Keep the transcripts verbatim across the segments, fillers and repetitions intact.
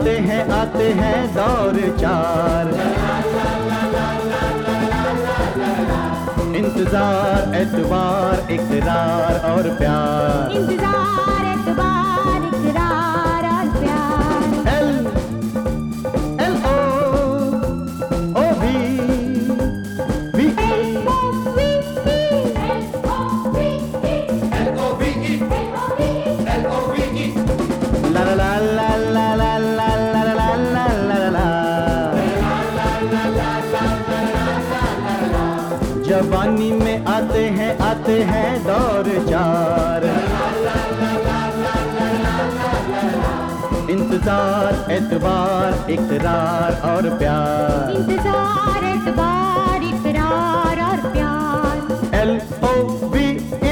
आते हैं आते हैं दौर चार। इंतजार, एतबार, इकरार और प्यार। इंतजार, एतबार, इकरार और प्यार। एल एल ओ ओ भी भी L O V E, L O V E, L O V E, L O V E. ला ला ला ला ला ला ला ला ला ला ला ला। जवानी में आते हैं आते हैं दौर चार। इंतजार, एतबार, इकरार और प्यार। इंतजार, एतबार, इकरार और प्यार। L O V E.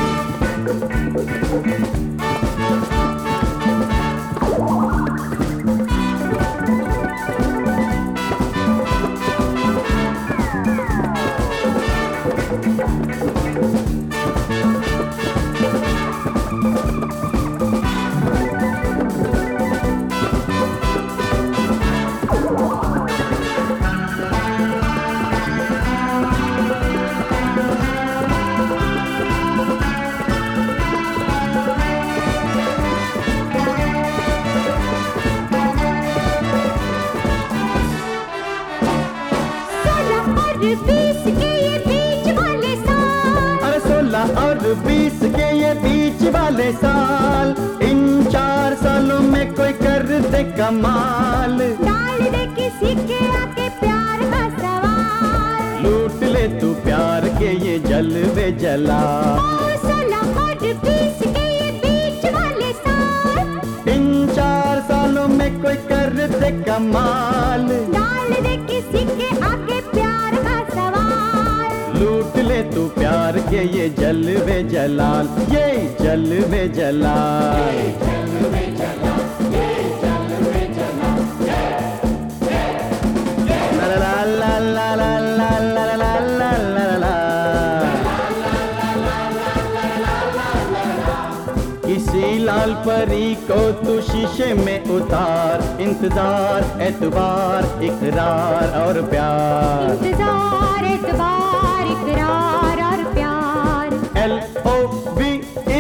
बीस के ये बीच वाले साल। अरे सोलह और बीस के ये बीच वाले साल। इन चार सालों में कोई कर दे कमाल। डाल दे किसी के आके प्यार का सवाल। लूट ले तू प्यार के ये जलवे जला। सोलह और बीस के ये बीच वाले साल। इन चार सालों में कोई कर दे कमाल। डाल दे किसी के आके प्यार का सवाल। लूट ले तू प्यार के ये जलवे जलाल, ये जलवे जलाल। ला ला ला ला ला ला ला ला ला ला। किसी लाल परी को तू शीशे में उतार। इंतजार, एतबार, इकरार और प्यार। इंतजार, एतबार, इकरार और प्यार। L O V E.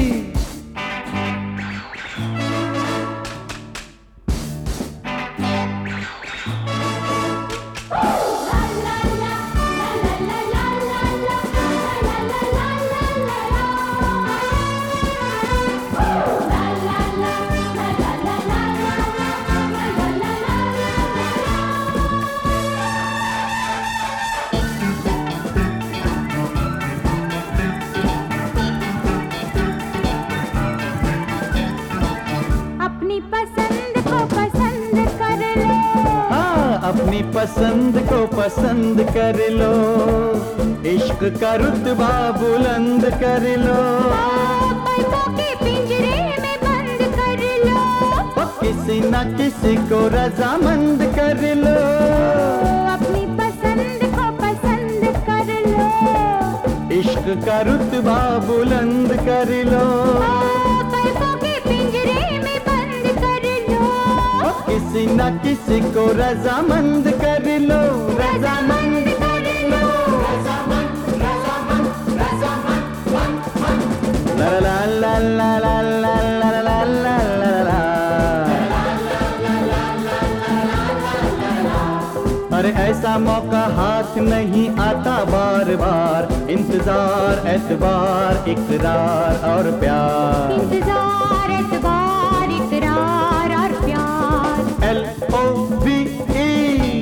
अपनी पसंद को पसंद कर लो। हाँ, अपनी पसंद को पसंद कर लो। इश्क का रुतबा बुलंद कर लो। पलकों के पिंजरे में बंद कर लो। ओ किसी न किसी को रजामंद कर लो। अपनी पसंद को पसंद कर लो। इश्क का रुतबा बुलंद कर लो। पलकों के पिंजरे में बंद कर लो। ओ किसी न किसी को रजामंद कर लो। रजामंद कर लो। ला ला ला ला ला ला ला ला ला ला ला। अरे ऐसा मौका हाथ नहीं आता बार बार। इंतजार, एतबार, इकरार और प्यार। इंतजार, एतबार, इकरार और प्यार। L O V E.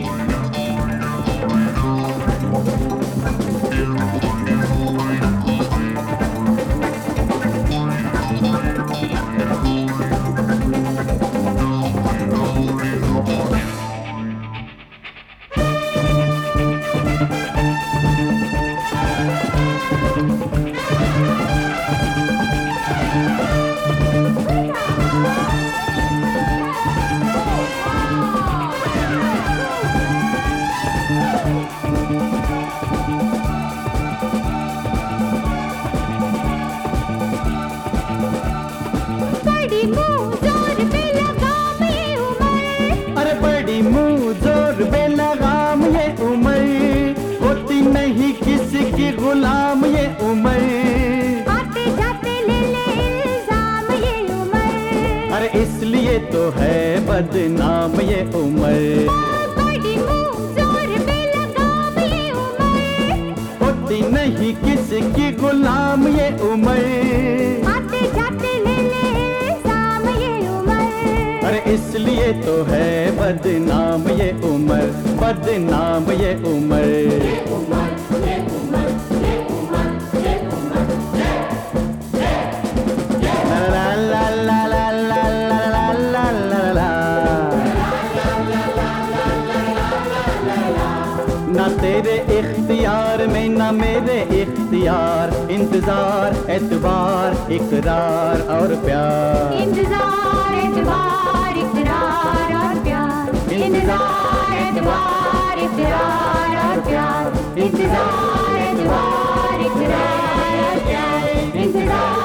बड़ी अरे इसलिए तो है बदनाम ये उम्र, बड़ी मुंह जोर पे लगाम ये उम्र, होती नहीं किसकी गुलाम ये उम्र, आते जाते ले ले साम ये उम्र। अरे इसलिए तो है बदनाम ये उम्र, बदनाम ये उम्र। ला ला ला ला ला ला ला ला ला ला। ना तेरे इख्तियार में ना मेरे इख्तियार, इंतजार एतबार इकरार और प्यार, इंतजार एतबार इकरार और प्यार, इंतजार एतबार इकरार और प्यार, इंतजार एतबार इकरार और प्यार, इंतजार